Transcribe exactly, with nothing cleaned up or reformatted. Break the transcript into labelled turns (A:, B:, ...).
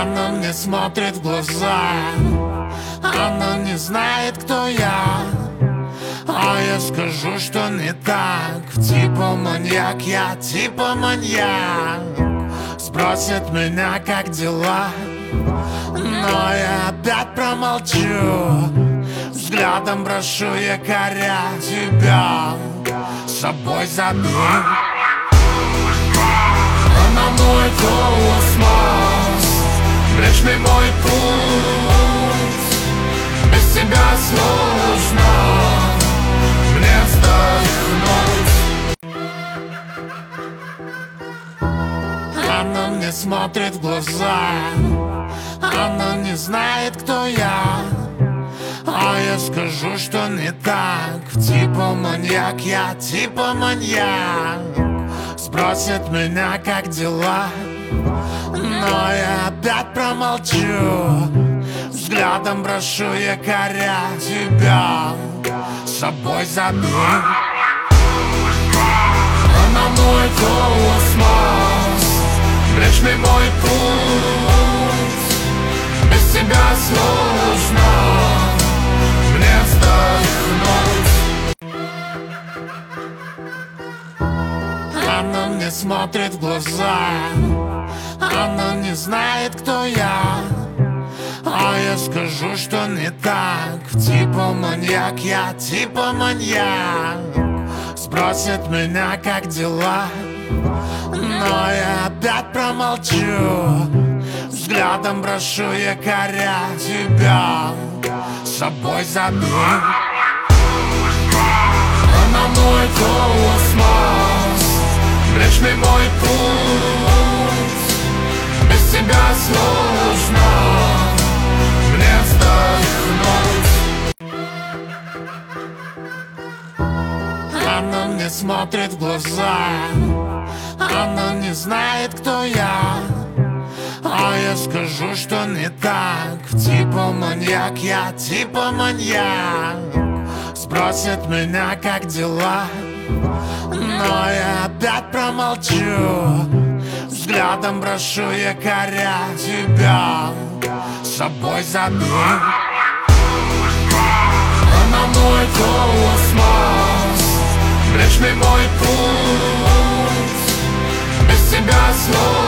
A: Она мне смотрит в глаза, она не знает, кто я, а я скажу, что не так. Типа маньяк, я типа маньяк. Спросит меня, как дела, но я опять промолчу. Взглядом брошу якоря, тебя с собой забью. Она мой космос, Млечный мой путь. Без тебя сложно мне вздохнуть. Она мне смотрит в глаза, она не знает, кто я, а я скажу, что не так. Типа маньяк, я типа маньяк. Спросит меня, как дела, но я опять промолчу. Взглядом брошу якоря, тебя с собой забью. Она мой космос, Млечный мой путь. Без тебя сложно мне вздохнуть. Она мне смотрит в глаза, она не знает, кто я, а я скажу, что не так. Типа маньяк, я типа маньяк. Спросит меня, как дела, но я опять промолчу. Взглядом брошу якоря, тебя с собой забью. Она мой космос, Млечный мой путь. Без тебя сложно мне вздохнуть. Она мне смотрит в глаза, она не знает, кто я, а я скажу, что не так. Типа маньяк, я типа маньяк. Спросит меня, как дела, но я опять промолчу. Взглядом брошу якоря, тебя с собой забью. Она мой космос, Млечный мой путь. Без тебя сложно